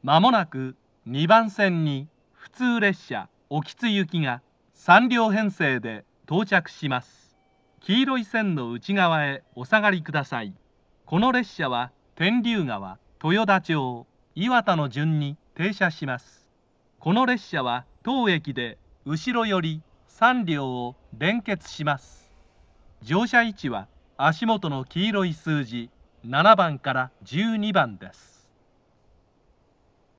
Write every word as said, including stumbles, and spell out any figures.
まもなくにばん線に普通列車興津行きがさん両編成で到着します。黄色い線の内側へお下がりください。この列車は天竜川、豊田町、岩田の順に停車します。この列車は当駅で後ろよりさん両を連結します。乗車位置は足元の黄色い数字ななばんからじゅうにばんです。